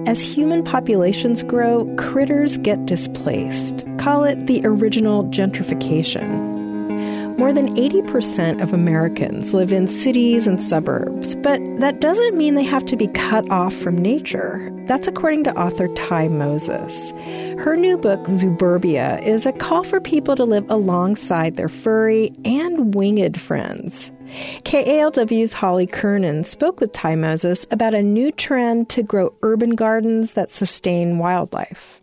As human populations grow, critters get displaced. Call it the original gentrification. More than 80% of Americans live in cities and suburbs, but that doesn't mean they have to be cut off from nature. That's according to author Ty Moses. Her new book, Zooburbia, is a call for people to live alongside their furry and winged friends. KALW's Holly Kernan spoke with Ty Moses about a new trend to grow urban gardens that sustain wildlife.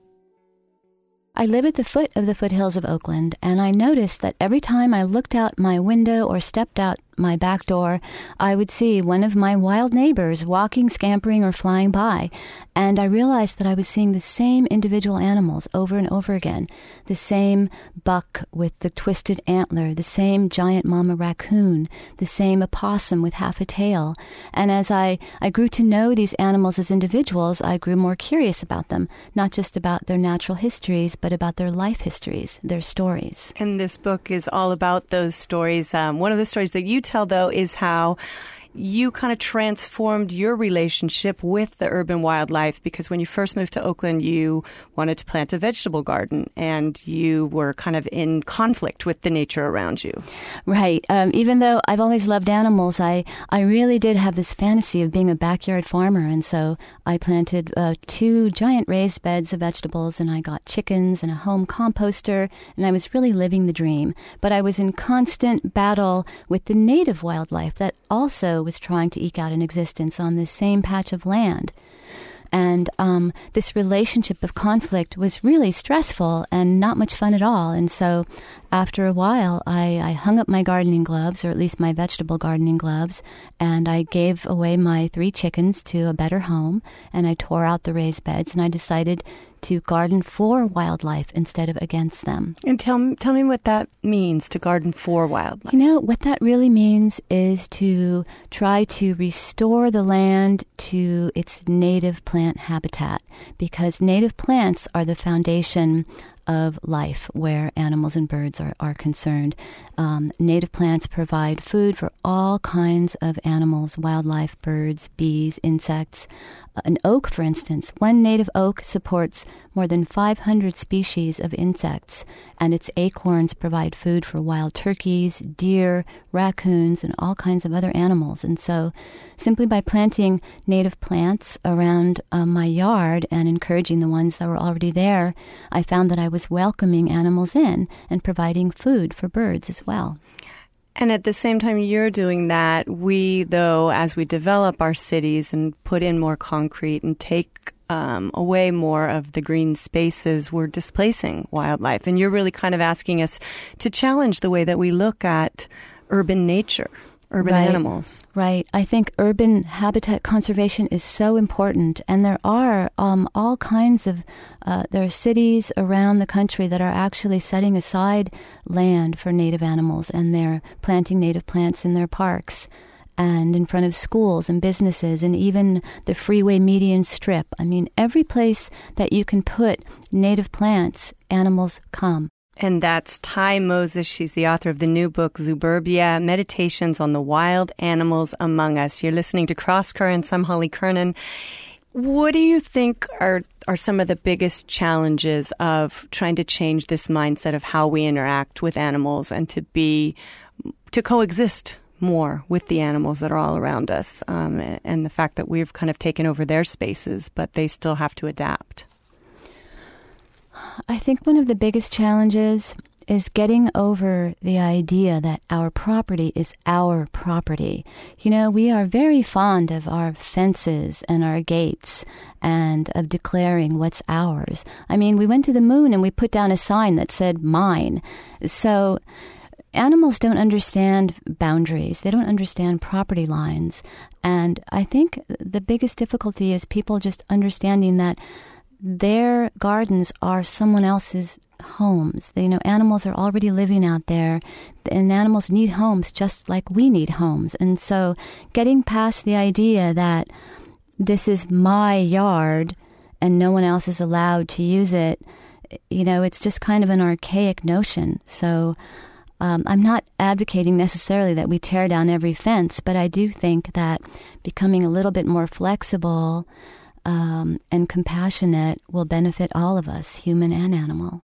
I live at the foot of the foothills of Oakland, and I noticed that every time I looked out my window or stepped out my back door, I would see one of my wild neighbors walking, scampering, or flying by. And I realized that I was seeing the same individual animals over and over again. The same buck with the twisted antler, the same giant mama raccoon, the same opossum with half a tail. And as I grew to know these animals as individuals, I grew more curious about them, not just about their natural histories, but about their life histories, their stories. And this book is all about those stories. One of the stories that you tell, though, is how you kind of transformed your relationship with the urban wildlife, because when you first moved to Oakland, you wanted to plant a vegetable garden and you were kind of in conflict with the nature around you. Right. Even though I've always loved animals, I really did have this fantasy of being a backyard farmer. And so I planted 2 giant raised beds of vegetables, and I got chickens and a home composter, and I was really living the dream. But I was in constant battle with the native wildlife that also was trying to eke out an existence on this same patch of land. And this relationship of conflict was really stressful and not much fun at all. And so after a while, I hung up my gardening gloves, or at least my vegetable gardening gloves, and I gave away my 3 chickens to a better home, and I tore out the raised beds, and I decided to garden for wildlife instead of against them. And tell me what that means, to garden for wildlife. You know, what that really means is to try to restore the land to its native plant habitat, because native plants are the foundation of life where animals and birds are concerned. Native plants provide food for all kinds of animals, wildlife, birds, bees, insects. An oak, for instance, one native oak supports more than 500 species of insects, and its acorns provide food for wild turkeys, deer, raccoons, and all kinds of other animals. And so simply by planting native plants around my yard and encouraging the ones that were already there, I found that I was welcoming animals in and providing food for birds as well. And at the same time you're doing that, we, though, as we develop our cities and put in more concrete and take away more of the green spaces, we're displacing wildlife. And you're really kind of asking us to challenge the way that we look at urban nature, urban animals. Right. I think urban habitat conservation is so important. And there are all kinds of, there are cities around the country that are actually setting aside land for native animals, and they're planting native plants in their parks and in front of schools and businesses and even the freeway median strip. I mean, every place that you can put native plants, animals come. And that's Ty Moses. She's the author of the new book, Zooburbia, Meditations on the Wild Animals Among Us. You're listening to Cross Currents. I'm Holly Kernan. What do you think are some of the biggest challenges of trying to change this mindset of how we interact with animals and to coexist more with the animals that are all around us, and the fact that we've kind of taken over their spaces, but they still have to adapt? I think one of the biggest challenges is getting over the idea that our property is our property. You know, we are very fond of our fences and our gates and of declaring what's ours. I mean, we went to the moon and we put down a sign that said mine. So animals don't understand boundaries. They don't understand property lines. And I think the biggest difficulty is people just understanding that their gardens are someone else's homes. Animals are already living out there, and animals need homes just like we need homes. And so getting past the idea that this is my yard and no one else is allowed to use it, it's just kind of an archaic notion. So I'm not advocating necessarily that we tear down every fence, but I do think that becoming a little bit more flexible and compassionate will benefit all of us, human and animal.